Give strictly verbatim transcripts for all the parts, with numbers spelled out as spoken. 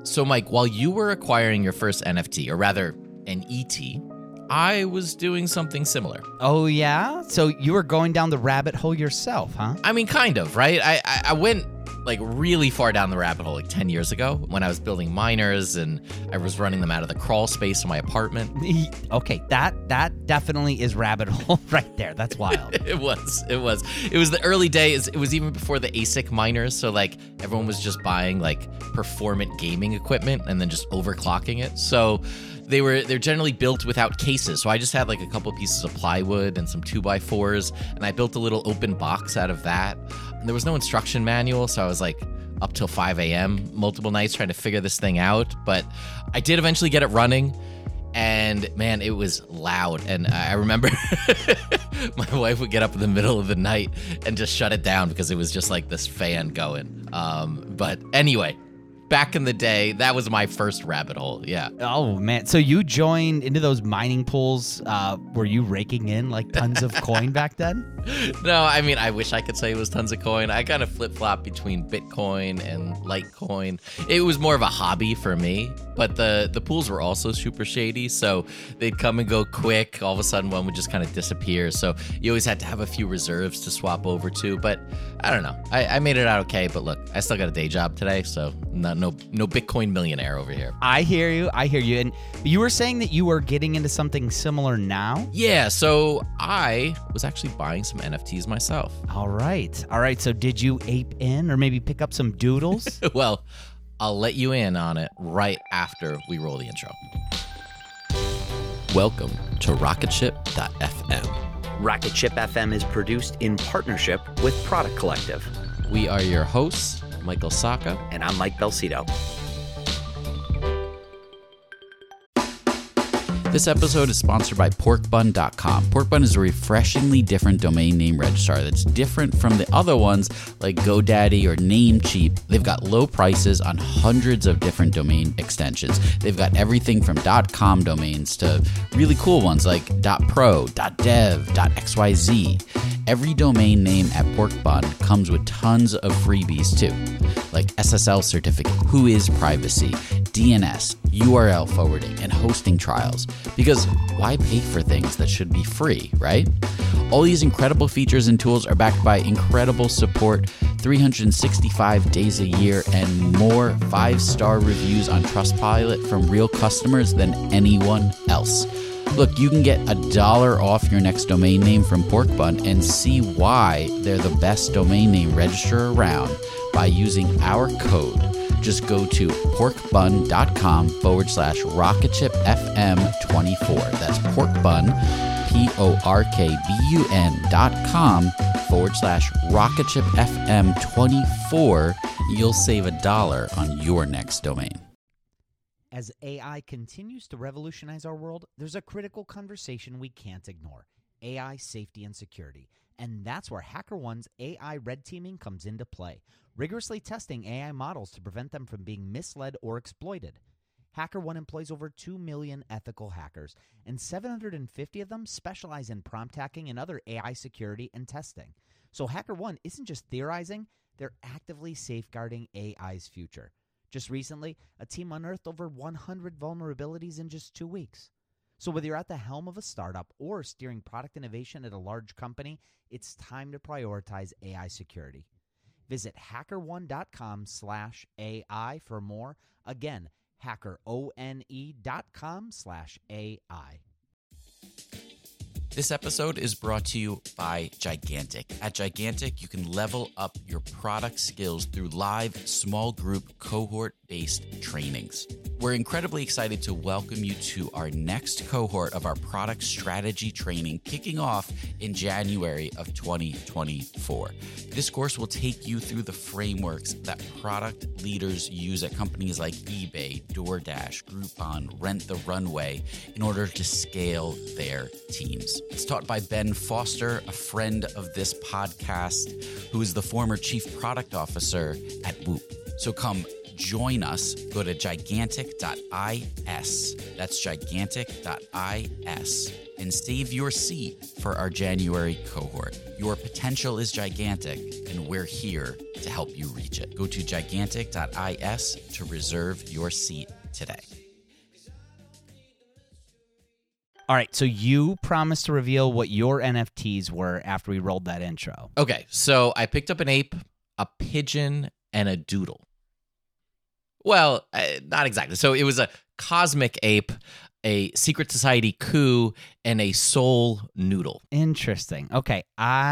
So, Mike, while you were acquiring your first N F T, or rather an E T, I was doing something similar. Oh, yeah? So you were going down the rabbit hole yourself, huh? I mean, kind of, right? I, I, I went like really far down the rabbit hole like ten years ago when I was building miners and I was running them out of the crawl space in my apartment. Okay, that that definitely is rabbit hole right there. That's wild. It was. It was. It was the early days. It was even before the A S I C miners. So like everyone was just buying like performant gaming equipment and then just overclocking it. So they were they're generally built without cases. So I just had like a couple pieces of plywood and some two by fours, and I built a little open box out of that. And there was no instruction manual, so I was like up till five a.m. multiple nights trying to figure this thing out. But I did eventually get it running. And man, it was loud. And I remember my wife would get up in the middle of the night and just shut it down because it was just like this fan going. Um, but anyway, back in the day, that was my first rabbit hole. Yeah. Oh, man. So you joined into those mining pools. Uh, were you raking in like tons of coin back then? No, I mean, I wish I could say it was tons of coin. I kind of flip-flop between Bitcoin and Litecoin. It was more of a hobby for me, but the, the pools were also super shady, so they'd come and go quick. All of a sudden, one would just kind of disappear, so you always had to have a few reserves to swap over to, but I don't know. I, I made it out okay, but look, I still got a day job today, so not, no, no Bitcoin millionaire over here. I hear you. I hear you. And you were saying that you were getting into something similar now? Yeah, so I was actually buying some N F Ts myself. All right. All right. So did you ape in or maybe pick up some doodles? Well, I'll let you in on it right after we roll the intro. Welcome to rocket ship dot f m. Rocket Ship F M is produced in partnership with Product Collective. We are your hosts, Michael Sacca. And I'm Mike Belsito. This episode is sponsored by pork bun dot com. Porkbun is a refreshingly different domain name registrar that's different from the other ones like GoDaddy or Namecheap. They've got low prices on hundreds of different domain extensions. They've got everything from .com domains to really cool ones like .pro, .dev, .xyz. Every domain name at Porkbun comes with tons of freebies too, like S S L certificate, Whois privacy, D N S, U R L forwarding, and hosting trials. Because why pay for things that should be free, right? All these incredible features and tools are backed by incredible support, three hundred sixty-five days a year, and more five-star reviews on Trustpilot from real customers than anyone else. Look, you can get a dollar off your next domain name from Porkbun and see why they're the best domain name registrar around by using our code. Just go to porkbun.com forward slash rocketshipfm24. That's porkbun, P-O-R-K-B-U-N dot com forward slash rocketshipfm24. You'll save a dollar on your next domain. As A I continues to revolutionize our world, there's a critical conversation we can't ignore: A I safety and security. And that's where HackerOne's A I red teaming comes into play, rigorously testing A I models to prevent them from being misled or exploited. HackerOne employs over two million ethical hackers, and seven hundred fifty of them specialize in prompt hacking and other A I security and testing. So HackerOne isn't just theorizing, they're actively safeguarding A I's future. Just recently, a team unearthed over one hundred vulnerabilities in just two weeks. So whether you're at the helm of a startup or steering product innovation at a large company, it's time to prioritize A I security. Visit hackerone.com slash AI for more. Again, hackerone.com slash AI. This episode is brought to you by Gigantic. At Gigantic, you can level up your product skills through live, small group, cohort-based trainings. We're incredibly excited to welcome you to our next cohort of our product strategy training, kicking off in January of twenty twenty-four. This course will take you through the frameworks that product leaders use at companies like eBay, DoorDash, Groupon, Rent the Runway in order to scale their teams. It's taught by Ben Foster, a friend of this podcast, who is the former chief product officer at Whoop. So come join us. Go to gigantic dot is. That's gigantic dot is and save your seat for our January cohort. Your potential is gigantic, and we're here to help you reach it. Go to gigantic dot is to reserve your seat today. All right, so you promised to reveal what your N F Ts were after we rolled that intro. Okay, so I picked up an ape, a pigeon, and a doodle. Well, uh, not exactly. So it was a cosmic ape, a secret society coup, and a soul noodle. Interesting. Okay,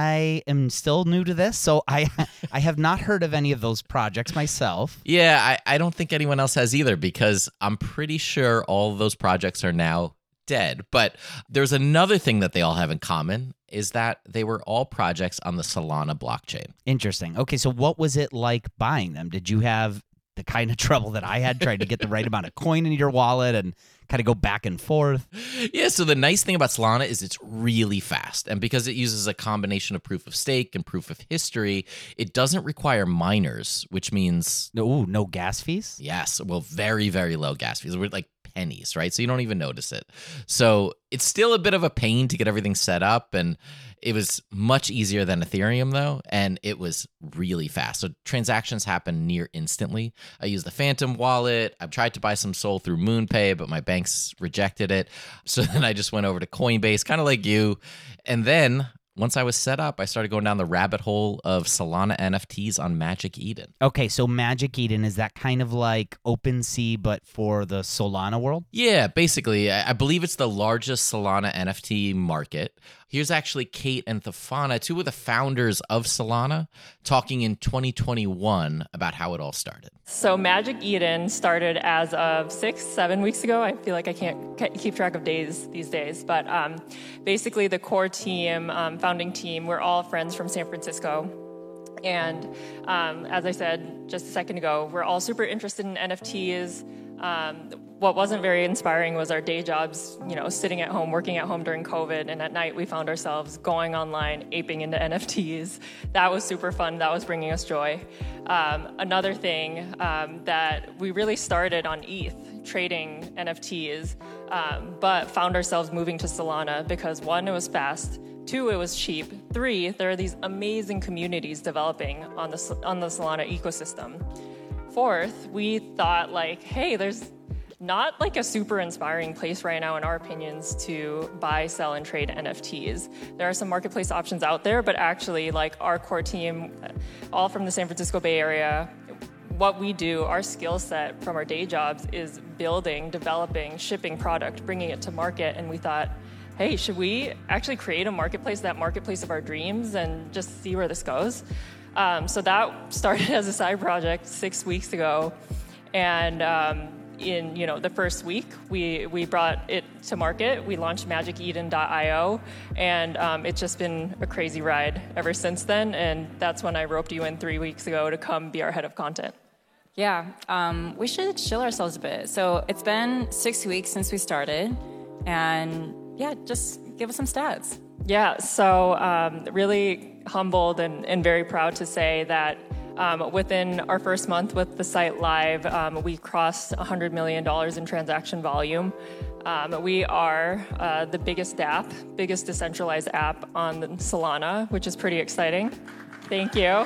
I am still new to this, so I I have not heard of any of those projects myself. Yeah, I, I don't think anyone else has either, because I'm pretty sure all of those projects are now dead. But there's another thing that they all have in common, is that they were all projects on the Solana blockchain. Interesting. Okay, so what was it like buying them? Did you have the kind of trouble that I had trying to get the right amount of coin in your wallet and kind of go back and forth? Yeah, so the nice thing about Solana is it's really fast. And because it uses a combination of proof of stake and proof of history, it doesn't require miners, which means... Ooh, no gas fees? Yes, well, very, very low gas fees. We're like pennies, right? So you don't even notice it. So it's still a bit of a pain to get everything set up, and it was much easier than Ethereum, though, and it was really fast. So transactions happen near instantly. I used the Phantom wallet. I've tried to buy some Sol through MoonPay, but my banks rejected it. So then I just went over to Coinbase, kind of like you. And then once I was set up, I started going down the rabbit hole of Solana N F Ts on Magic Eden. Okay, so Magic Eden, is that kind of like OpenSea, but for the Solana world? Yeah, basically. I I believe it's the largest Solana N F T market. Here's actually Kate and Thafana, two of the founders of Solana, talking in twenty twenty-one about how it all started. So Magic Eden started as of six, seven weeks ago. I feel like I can't ca- keep track of days these days. But um, basically the core team, um, founding team, we're all friends from San Francisco. And um, as I said just a second ago, we're all super interested in N F Ts. Um, what wasn't very inspiring was our day jobs, you know, sitting at home, working at home during COVID, and at night we found ourselves going online, aping into N F Ts. That was super fun. That was bringing us joy. Um, another thing um, that we really started on E T H, trading N F Ts, um, but found ourselves moving to Solana because one, it was fast. Two, it was cheap. Three, there are these amazing communities developing on the on the Solana ecosystem. Fourth, we thought like, hey, there's not like a super inspiring place right now, in our opinions, to buy, sell, and trade N F Ts. There are some marketplace options out there, but actually, like our core team, all from the San Francisco Bay Area, what we do, our skill set from our day jobs is building, developing, shipping product, bringing it to market, and we thought, hey, should we actually create a marketplace, that marketplace of our dreams, and just see where this goes? Um, so that started as a side project six weeks ago, and um, in you know the first week, we we brought it to market. We launched magic eden dot io, and um, it's just been a crazy ride ever since then. And that's when I roped you in three weeks ago to come be our head of content. Yeah, um, we should chill ourselves a bit. So it's been six weeks since we started, and yeah, just give us some stats. Yeah, so um, really humbled and, and very proud to say that um, within our first month with the site live, um, we crossed one hundred million dollars in transaction volume. Um, we are uh, the biggest app, biggest decentralized app on Solana, which is pretty exciting. Thank you.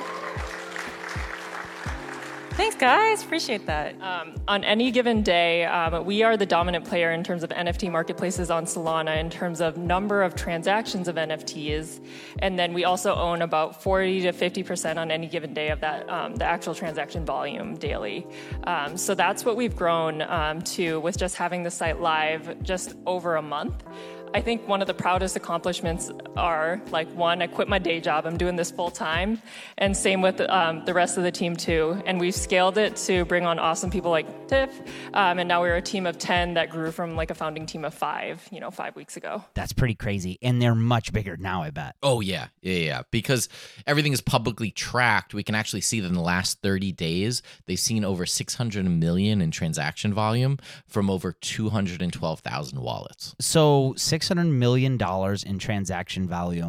Thanks, guys. Appreciate that. Um, on any given day, um, we are the dominant player in terms of N F T marketplaces on Solana in terms of number of transactions of N F Ts. And then we also own about forty to fifty percent on any given day of that, um, the actual transaction volume daily. Um, so that's what we've grown um, to with just having the site live just over a month. I think one of the proudest accomplishments are, like, one, I quit my day job. I'm doing this full time. And same with um, the rest of the team, too. And we've scaled it to bring on awesome people like Tiff. Um, and now we're a team of ten that grew from, like, a founding team of five, you know, five weeks ago. That's pretty crazy. And they're much bigger now, I bet. Oh, yeah. Yeah, yeah. Because everything is publicly tracked, we can actually see that in the last thirty days, they've seen over six hundred million in transaction volume from over two hundred twelve thousand wallets. So six hundred million dollars in transaction volume,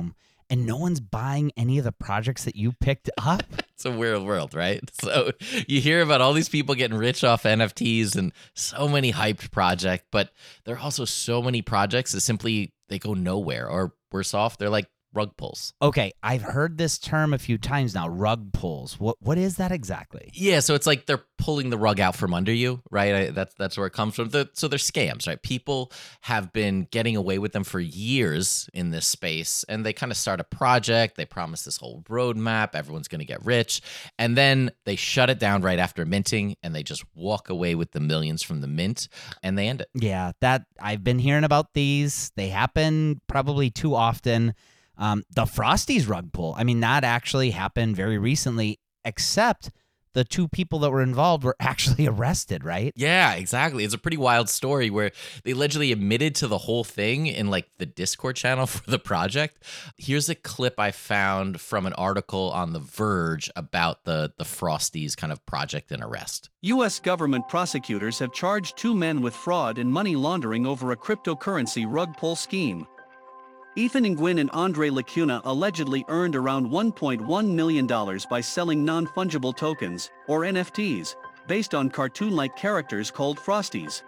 and no one's buying any of the projects that you picked up? It's a weird world, right? So you hear about all these people getting rich off N F Ts and so many hyped projects, but there are also so many projects that simply they go nowhere, or worse off, they're like rug pulls. Okay, I've heard this term a few times now, rug pulls. What what is that exactly? Yeah, so it's like they're pulling the rug out from under you, right? I, that's that's where it comes from. The, so they're scams, right? People have been getting away with them for years in this space, and they kind of start a project. They promise this whole roadmap. Everyone's going to get rich, and then they shut it down right after minting, and they just walk away with the millions from the mint, and they end it. Yeah, that I've been hearing about these. They happen probably too often. Um, the Frosties rug pull, I mean, that actually happened very recently, except the two people that were involved were actually arrested, right? Yeah, exactly. It's a pretty wild story where they allegedly admitted to the whole thing in like the Discord channel for the project. Here's a clip I found from an article on The Verge about the, the Frosties kind of project and arrest. U S government prosecutors have charged two men with fraud and money laundering over a cryptocurrency rug pull scheme. Ethan Nguyen and Andre Lacuna allegedly earned around one point one million dollars by selling non-fungible tokens, or N F Ts, based on cartoon-like characters called Frosties.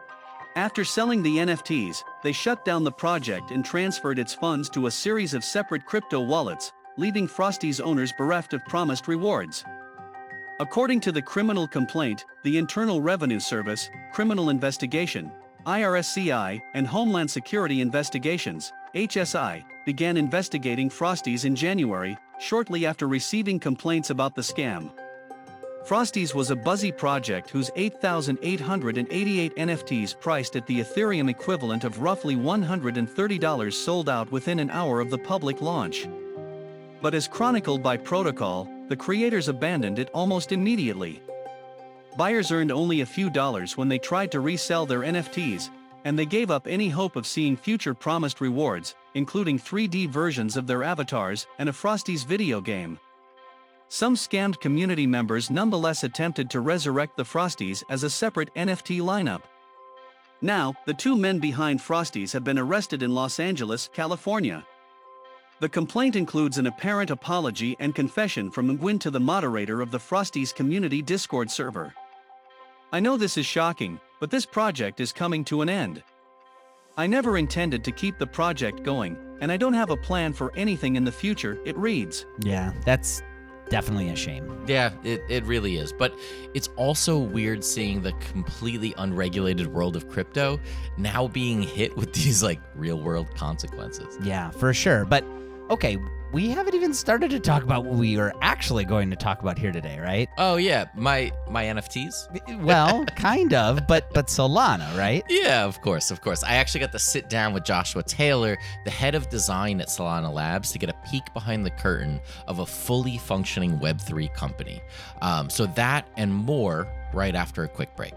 After selling the N F Ts, they shut down the project and transferred its funds to a series of separate crypto wallets, leaving Frosties owners bereft of promised rewards. According to the criminal complaint, the Internal Revenue Service, Criminal Investigation, I R S C I, and Homeland Security Investigations, H S I, began investigating Frosties in January, shortly after receiving complaints about the scam. Frosties was a buzzy project whose eight thousand eight hundred eighty-eight N F Ts priced at the Ethereum equivalent of roughly one hundred thirty dollars sold out within an hour of the public launch. But as chronicled by Protocol, the creators abandoned it almost immediately. Buyers earned only a few dollars when they tried to resell their N F Ts, and they gave up any hope of seeing future promised rewards, including three D versions of their avatars and a Frosties video game. Some scammed community members nonetheless attempted to resurrect the Frosties as a separate N F T lineup. Now, the two men behind Frosties have been arrested in Los Angeles, California. The complaint includes an apparent apology and confession from Nguyen to the moderator of the Frosties community Discord server. I know this is shocking, but this project is coming to an end. I never intended to keep the project going, and I don't have a plan for anything in the future, it reads. Yeah, that's definitely a shame. Yeah, it, it really is. But it's also weird seeing the completely unregulated world of crypto now being hit with these like real world consequences. Yeah, for sure. But okay, we haven't even started to talk about what we are actually going to talk about here today, right? Oh yeah, my my N F Ts? Well, kind of, but but Solana, right? Yeah, of course, of course. I actually got to sit down with Joshua Taylor, the head of design at Solana Labs, to get a peek behind the curtain of a fully functioning Web three company. Um, so that and more right after a quick break.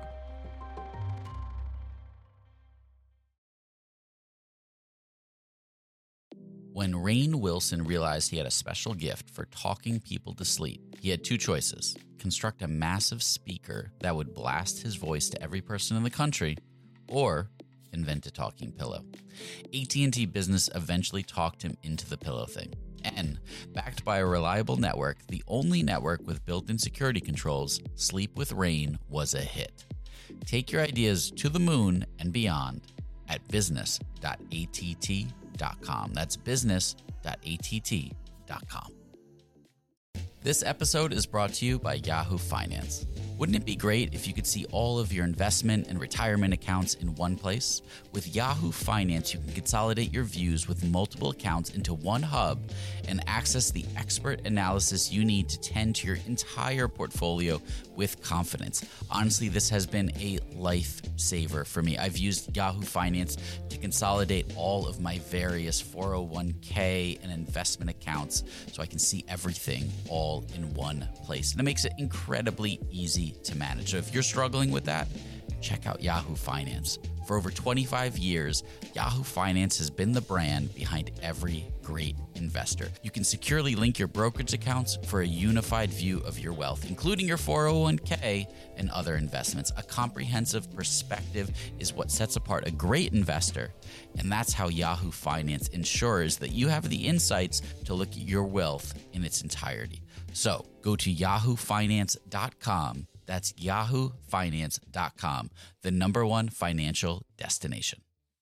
When Rainn Wilson realized he had a special gift for talking people to sleep, he had two choices: construct a massive speaker that would blast his voice to every person in the country, or invent a talking pillow. A T and T Business eventually talked him into the pillow thing. And, backed by a reliable network, the only network with built-in security controls, Sleep with Rainn was a hit. Take your ideas to the moon and beyond at business dot A T T dot com. That's business dot A T T dot com. This episode is brought to you by Yahoo Finance. Wouldn't it be great if you could see all of your investment and retirement accounts in one place? With Yahoo Finance, you can consolidate your views with multiple accounts into one hub and access the expert analysis you need to tend to your entire portfolio with confidence. Honestly, this has been a lifesaver for me. I've used Yahoo Finance to consolidate all of my various four oh one k and investment accounts so I can see everything all in one place. And it makes it incredibly easy to manage. So if you're struggling with that, check out Yahoo Finance. For over twenty-five years, Yahoo Finance has been the brand behind every great investor. You can securely link your brokerage accounts for a unified view of your wealth, including your four oh one k and other investments. A comprehensive perspective is what sets apart a great investor, and that's how Yahoo Finance ensures that you have the insights to look at your wealth in its entirety. So go to yahoo finance dot com. That's yahoo finance dot com, the number one financial destination.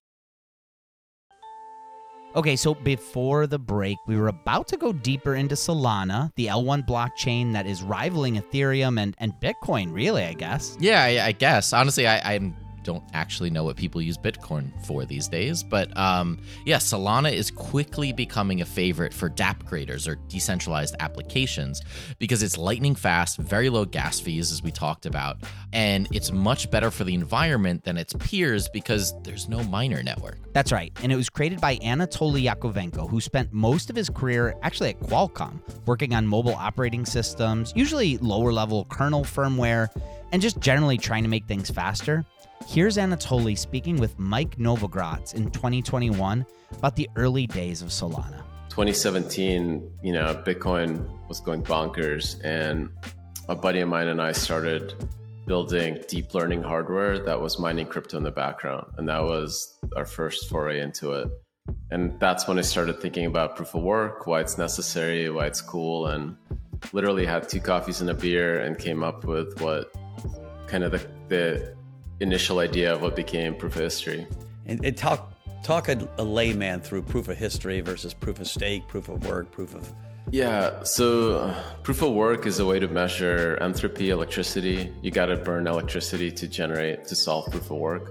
Okay, so before the break, we were about to go deeper into Solana, the L one blockchain that is rivaling Ethereum and, and Bitcoin, really, I guess. Yeah, I, I guess. Honestly, I, I don't actually know what people use Bitcoin for these days. But um, yeah, Solana is quickly becoming a favorite for dApp creators or decentralized applications because it's lightning fast, very low gas fees, as we talked about, and it's much better for the environment than its peers because there's no miner network. That's right, and it was created by Anatoly Yakovenko, who spent most of his career actually at Qualcomm, working on mobile operating systems, usually lower-level kernel firmware, and just generally trying to make things faster. Here's Anatoly speaking with Mike Novogratz in twenty twenty-one about the early days of Solana. twenty seventeen, you know, Bitcoin was going bonkers, and a buddy of mine and I started building deep learning hardware that was mining crypto in the background. And that was our first foray into it. And that's when I started thinking about proof of work, why it's necessary, why it's cool, and literally had two coffees and a beer and came up with what kind of the, the initial idea of what became proof of history. And, and talk talk a, a layman through proof of history versus proof of stake, proof of work, proof of... Yeah, so uh, proof of work is a way to measure entropy, electricity. You got to burn electricity to generate, to solve proof of work.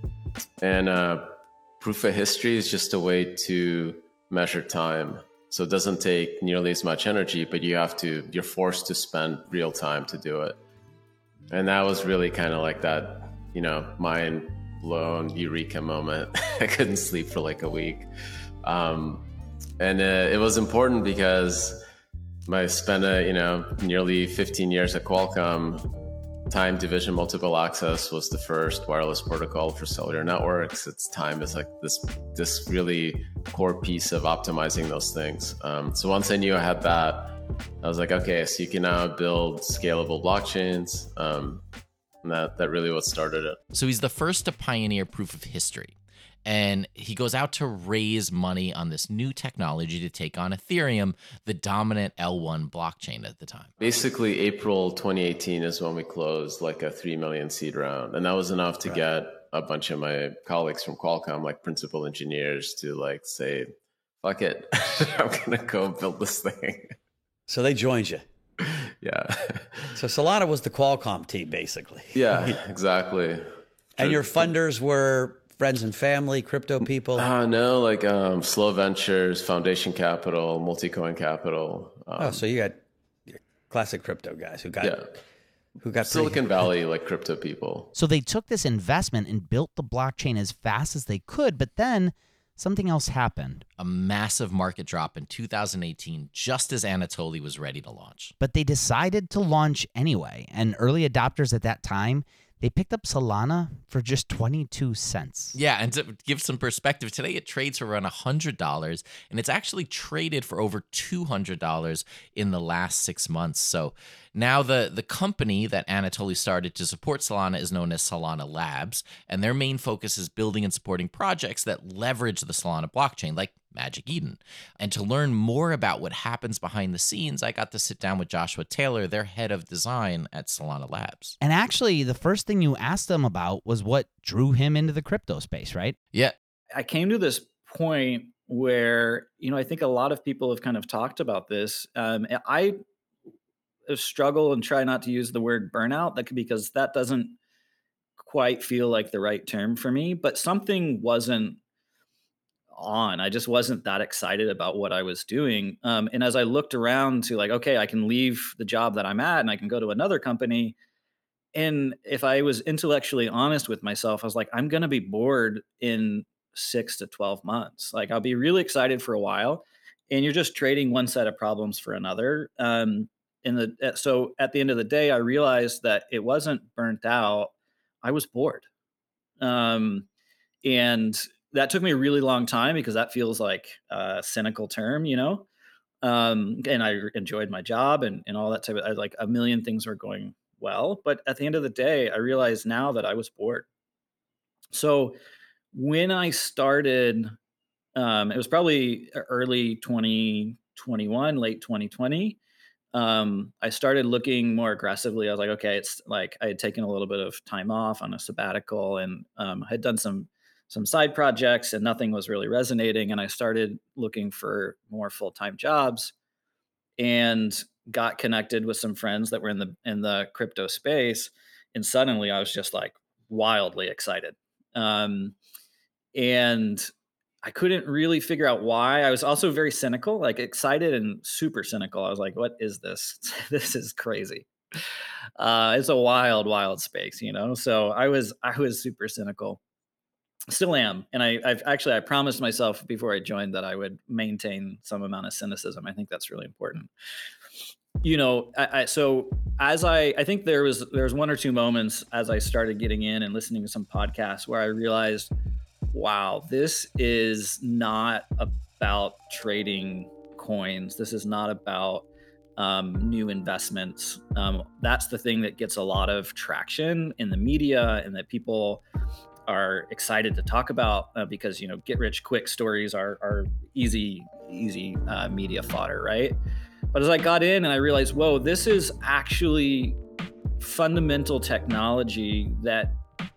And uh, proof of history is just a way to measure time. So it doesn't take nearly as much energy, but you have to, you're forced to spend real time to do it. And that was really kind of like that, you know, mind blown eureka moment. I couldn't sleep for like a week. Um, and uh, it was important because I spent, a, you know, nearly fifteen years at Qualcomm. Time division multiple access was the first wireless protocol for cellular networks. Its time is like this, this really core piece of optimizing those things. Um, so once I knew I had that, I was like, okay, so you can now build scalable blockchains. Um, and that, that really what started it. So he's the first to pioneer proof of history. And he goes out to raise money on this new technology to take on Ethereum, the dominant L one blockchain at the time. Basically, April twenty eighteen is when we closed like a three million seed round. And that was enough to right. get a bunch of my colleagues from Qualcomm, like principal engineers, to like say, fuck it, I'm going to go build this thing. So they joined you. Yeah. So Solana was the Qualcomm team, basically. Yeah, exactly. And your funders were friends and family, crypto people? Uh, no, like um, Slow Ventures, Foundation Capital, Multicoin Capital. Um, oh, so you got your classic crypto guys who got yeah. who got Silicon Valley, like crypto people. So they took this investment and built the blockchain as fast as they could, but then something else happened. A massive market drop in two thousand eighteen, just as Anatoly was ready to launch. But they decided to launch anyway, and early adopters at that time, they picked up Solana for just twenty-two cents. Yeah, and to give some perspective, today it trades for around one hundred dollars, and it's actually traded for over two hundred dollars in the last six months. So now the, the company that Anatoly started to support Solana is known as Solana Labs, and their main focus is building and supporting projects that leverage the Solana blockchain, like Magic Eden. And to learn more about what happens behind the scenes, I got to sit down with Joshua Taylor, their head of design at Solana Labs. And actually, the first thing you asked him about was what drew him into the crypto space, right? Yeah. I came to this point where, you know, I think a lot of people have kind of talked about this. Um, I struggle and try not to use the word burnout, that because that doesn't quite feel like the right term for me, but something wasn't on. I just wasn't that excited about what I was doing. Um, and as I looked around to like, okay, I can leave the job that I'm at and I can go to another company. And if I was intellectually honest with myself, I was like, I'm going to be bored in six to twelve months. Like I'll be really excited for a while and you're just trading one set of problems for another. Um, in the, so at the end of the day, I realized that it wasn't burnt out. I was bored. Um, and that took me a really long time because that feels like a cynical term, you know? Um, and I enjoyed my job and, and all that type of, I, like a million things were going well. But at the end of the day, I realized now that I was bored. So when I started, um, it was probably early twenty twenty-one, late twenty twenty. Um, I started looking more aggressively. I was like, okay, it's like I had taken a little bit of time off on a sabbatical and um, had done some some side projects, and nothing was really resonating. And I started looking for more full time jobs, and got connected with some friends that were in the in the crypto space. And suddenly, I was just like wildly excited. Um, and I couldn't really figure out why. I was also very cynical, like excited and super cynical. I was like, what is this? This is crazy. Uh, it's a wild, wild space, you know? So I was, I was super cynical, still am. And I, I've actually, I promised myself before I joined that I would maintain some amount of cynicism. I think that's really important. You know, I, I, so as I, I think there was, there was one or two moments as I started getting in and listening to some podcasts where I realized, wow, this is not about trading coins. This is not about um, new investments. Um, that's the thing that gets a lot of traction in the media and that people are excited to talk about uh, because, you know, get rich quick stories are, are easy, easy uh, media fodder, right? But as I got in and I realized, whoa, this is actually fundamental technology that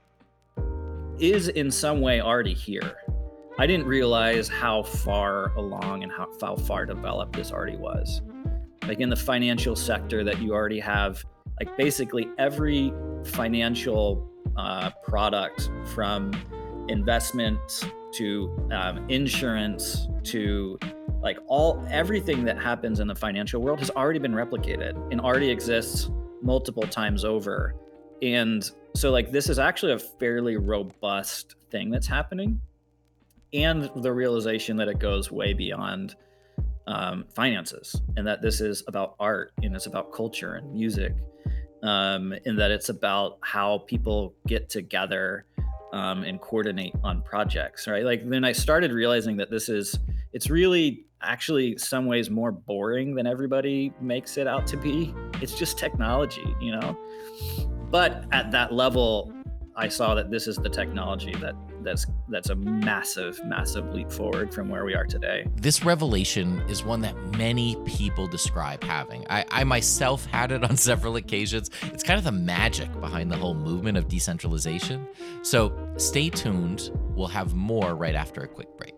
is in some way already here. I didn't realize how far along and how, how far developed this already was. Like in the financial sector, that you already have like basically every financial uh, product, from investments to um, insurance to like all everything that happens in the financial world has already been replicated and already exists multiple times over. And so like this is actually a fairly robust thing that's happening, and the realization that it goes way beyond um, finances, and that this is about art and it's about culture and music, um, and that it's about how people get together um, and coordinate on projects, right? Like then I started realizing that this is, it's really actually some ways more boring than everybody makes it out to be. It's just technology, you know? But at that level, I saw that this is the technology that that's that's a massive, massive leap forward from where we are today. This revelation is one that many people describe having. I, I myself had it on several occasions. It's kind of the magic behind the whole movement of decentralization. So stay tuned. We'll have more right after a quick break.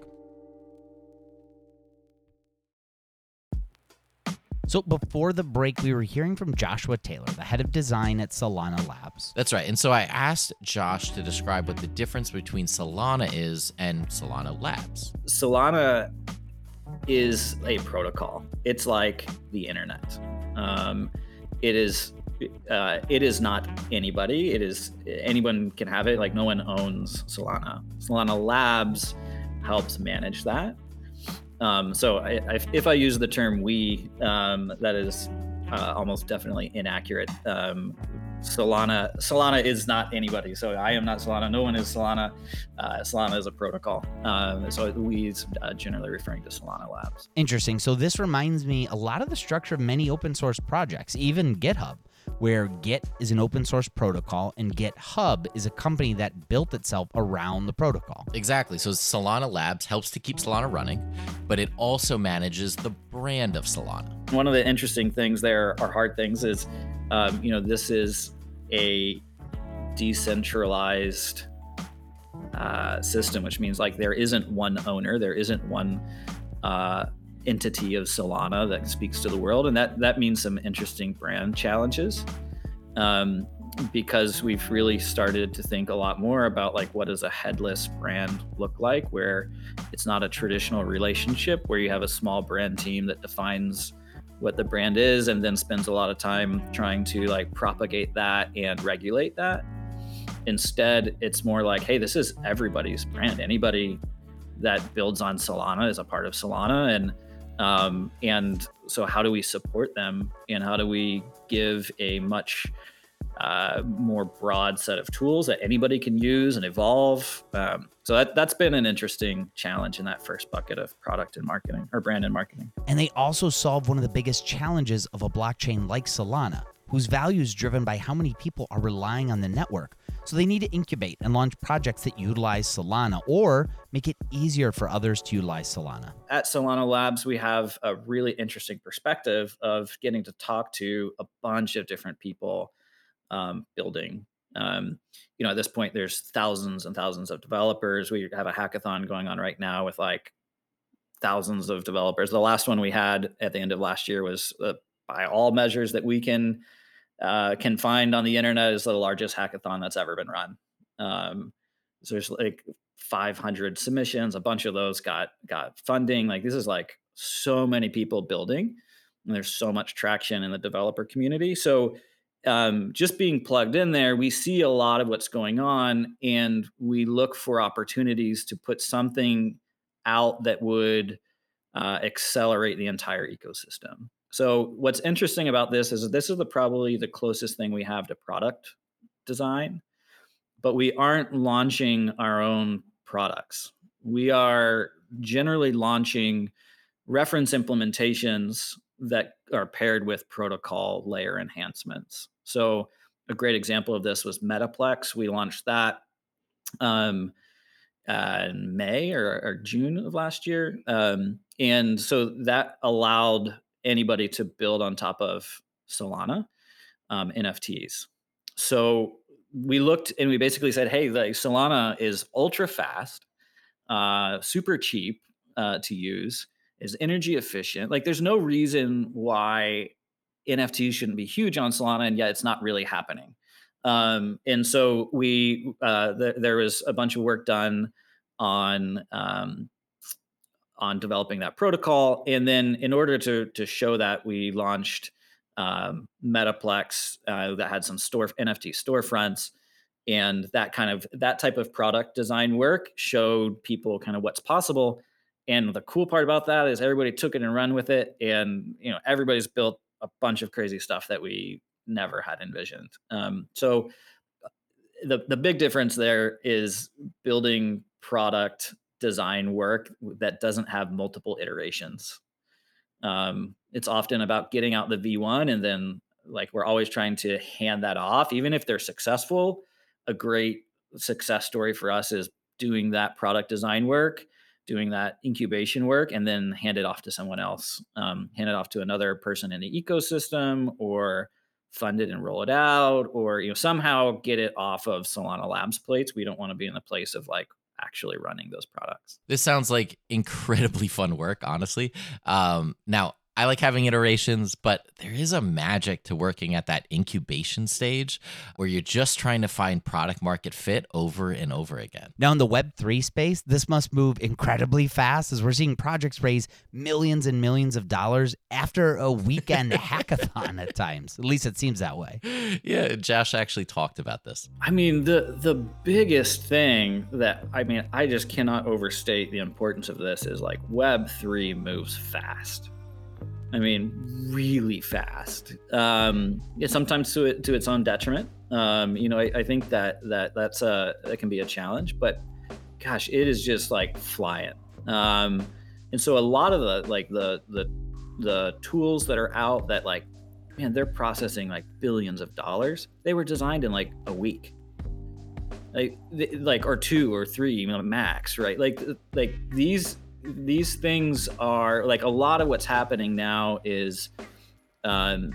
So before the break, we were hearing from Joshua Taylor, the head of design at Solana Labs. That's right. And so I asked Josh to describe what the difference between Solana is and Solana Labs. Solana is a protocol. It's like the internet. Um, it is uh, it is not anybody. It is anyone can have it. Like no one owns Solana. Solana Labs helps manage that. Um, so I, I, if I use the term we, um, that is uh, almost definitely inaccurate. Um, Solana Solana is not anybody. So I am not Solana. No one is Solana. Uh, Solana is a protocol. Um, so we is uh, generally referring to Solana Labs. Interesting. So this reminds me a lot of the structure of many open source projects, even GitHub, where Git is an open source protocol and GitHub is a company that built itself around the protocol. Exactly. So Solana Labs helps to keep Solana running, but it also manages the brand of Solana. One of the interesting things there, or hard things, is um, you know, this is a decentralized uh, system, which means like there isn't one owner, there isn't one uh, entity of Solana that speaks to the world, and that that means some interesting brand challenges, um, because we've really started to think a lot more about like what does a headless brand look like, where it's not a traditional relationship where you have a small brand team that defines what the brand is and then spends a lot of time trying to like propagate that and regulate that. Instead, it's more like, hey, this is everybody's brand. Anybody that builds on Solana is a part of Solana, and Um, and so how do we support them, and how do we give a much uh, more broad set of tools that anybody can use and evolve. Um, so that, that's been an interesting challenge in that first bucket of product and marketing or brand and marketing. And they also solve one of the biggest challenges of a blockchain like Solana, whose value is driven by how many people are relying on the network. So they need to incubate and launch projects that utilize Solana or make it easier for others to utilize Solana. At Solana Labs, we have a really interesting perspective of getting to talk to a bunch of different people um, building. Um, you know, at this point, there's thousands and thousands of developers. We have a hackathon going on right now with like thousands of developers. The last one we had at the end of last year was, uh, by all measures that we can uh, can find on the internet, is the largest hackathon that's ever been run. Um, so there's like five hundred submissions. A bunch of those got got funding. Like this is like so many people building, and there's so much traction in the developer community. So um, just being plugged in there, we see a lot of what's going on, and we look for opportunities to put something out that would uh, accelerate the entire ecosystem. So what's interesting about this is that this is the, probably the closest thing we have to product design, but we aren't launching our own products. We are generally launching reference implementations that are paired with protocol layer enhancements. So a great example of this was Metaplex. We launched that um, uh, in May or, or June of last year. Um, and so that allowed anybody to build on top of Solana um, N F Ts. So we looked and we basically said, hey, like Solana is ultra fast, uh, super cheap uh, to use, is energy efficient. Like there's no reason why N F Ts shouldn't be huge on Solana, and yet it's not really happening. Um, and so we uh, th- there was a bunch of work done on um, on developing that protocol, and then in order to to show that, we launched um, Metaplex uh, that had some store N F T storefronts, and that kind of that type of product design work showed people kind of what's possible. And the cool part about that is everybody took it and ran with it, and you know everybody's built a bunch of crazy stuff that we never had envisioned. Um, so the the big difference there is building product design work that doesn't have multiple iterations. Um, it's often about getting out the V one, and then like we're always trying to hand that off, even if they're successful. A great success story for us is doing that product design work, doing that incubation work, and then hand it off to someone else, um, hand it off to another person in the ecosystem, or fund it and roll it out, or you know somehow get it off of Solana Labs plates. We don't want to be in the place of like actually running those products. This sounds like incredibly fun work, honestly. Um, now, I like having iterations, but there is a magic to working at that incubation stage where you're just trying to find product market fit over and over again. Now, in the Web three space, this must move incredibly fast as we're seeing projects raise millions and millions of dollars after a weekend hackathon at times. At least it seems that way. Yeah, Josh actually talked about this. I mean, the the biggest thing that, I mean, I just cannot overstate the importance of this is like Web three moves fast. I mean, really fast. Um, yeah, sometimes to it to its own detriment. Um, you know, I, I think that that that's a that can be a challenge. But gosh, it is just like flying. Um, and so a lot of the like the the the tools that are out that like, man, they're processing like billions of dollars. They were designed in like a week, like like or two or three, you know, max, right? Like like these. These things are like a lot of what's happening now is um,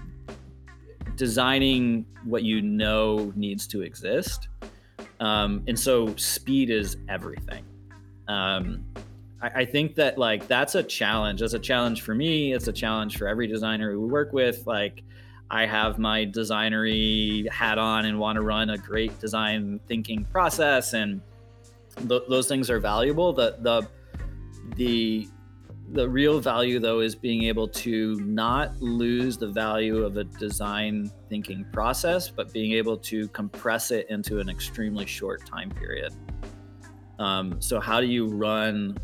designing what you know needs to exist. Um, and so speed is everything. Um, I, I think that like that's a challenge. That's a challenge for me. It's a challenge for every designer we work with. Like I have my designery hat on and want to run a great design thinking process, and th- those things are valuable. The the The the real value, though, is being able to not lose the value of a design thinking process, but being able to compress it into an extremely short time period. Um, so how do you run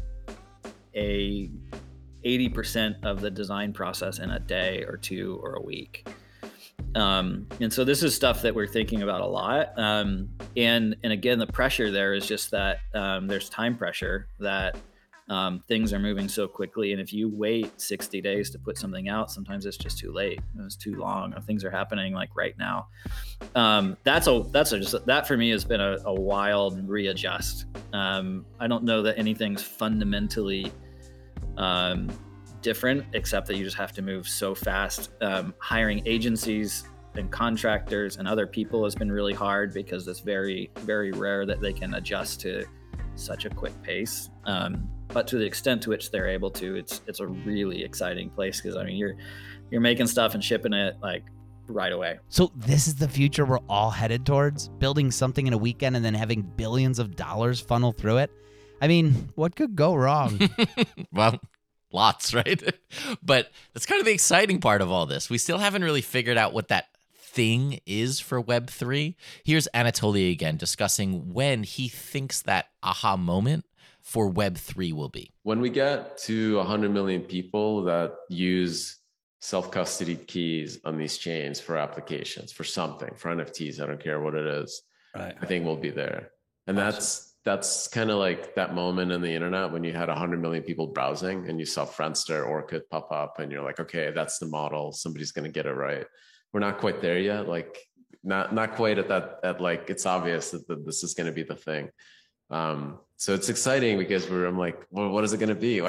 a eighty percent of the design process in a day or two or a week? Um, and so this is stuff that we're thinking about a lot. Um, and, and again, the pressure there is just that um, there's time pressure that um, things are moving so quickly. And if you wait sixty days to put something out, sometimes it's just too late. It's too long. Things are happening like right now. Um, that's a, that's a, just, that for me has been a, a wild readjust. Um, I don't know that anything's fundamentally um, different, except that you just have to move so fast. Um, hiring agencies and contractors and other people has been really hard because it's very, very rare that they can adjust to such a quick pace. Um, but to the extent to which they're able to, it's it's a really exciting place because I mean you're you're making stuff and shipping it like right away. So this is the future we're all headed towards, building something in a weekend and then having billions of dollars funnel through it. I mean, what could go wrong? Well, lots, right? But that's kind of the exciting part of all this. We still haven't really figured out what that thing is for Web three. Here's Anatoly again discussing when he thinks that aha moment for Web three will be. When we get to one hundred million people that use self-custody keys on these chains for applications, for something, for N F Ts, I don't care what it is, right. I think we'll be there. And awesome. that's that's kind of like that moment in the internet when you had one hundred million people browsing and you saw Friendster, Orkut pop up and you're like, okay, that's the model. Somebody's going to get it right. We're not quite there yet. Like not not quite at that, at like, it's obvious that the, this is going to be the thing. Um, so it's exciting because we're, I'm like, well, what is it going to be?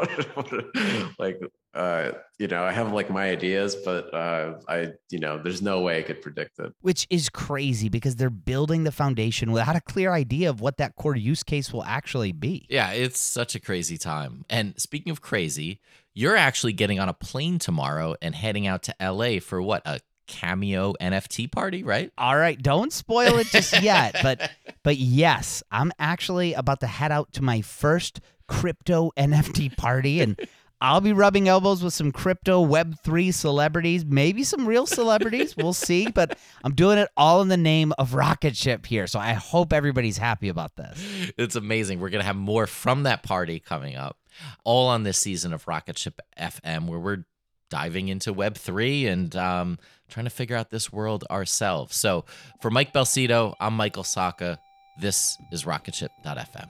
Like, uh, you know, I have like my ideas, but, uh, I, you know, there's no way I could predict it. Which is crazy because they're building the foundation without a clear idea of what that core use case will actually be. Yeah, it's such a crazy time. And speaking of crazy, you're actually getting on a plane tomorrow and heading out to L A for what, a Cameo N F T party, right? All right, don't spoil it just yet, but but yes, I'm actually about to head out to my first crypto N F T party, and I'll be rubbing elbows with some crypto Web three celebrities, maybe some real celebrities, we'll see, but I'm doing it all in the name of Rocket Ship here, so I hope everybody's happy about this. It's amazing. We're going to have more from that party coming up, all on this season of Rocket Ship F M, where we're diving into Web three and um, trying to figure out this world ourselves. So for Mike Belsito, I'm Michael Sacca. This is rocket ship dot f m.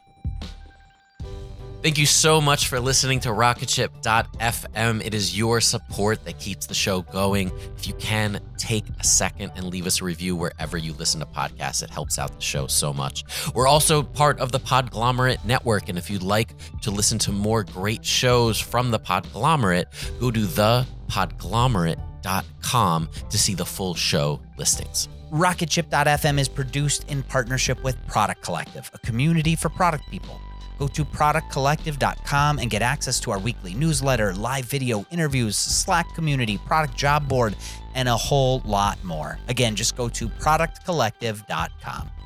Thank you so much for listening to rocket ship dot f m. It is your support that keeps the show going. If you can, take a second and leave us a review wherever you listen to podcasts. It helps out the show so much. We're also part of the Podglomerate Network, and if you'd like to listen to more great shows from the Podglomerate, go to the podglomerate dot com to see the full show listings. rocket ship dot f m is produced in partnership with Product Collective, a community for product people. Go to product collective dot com and get access to our weekly newsletter, live video interviews, Slack community, product job board, and a whole lot more. Again, just go to product collective dot com.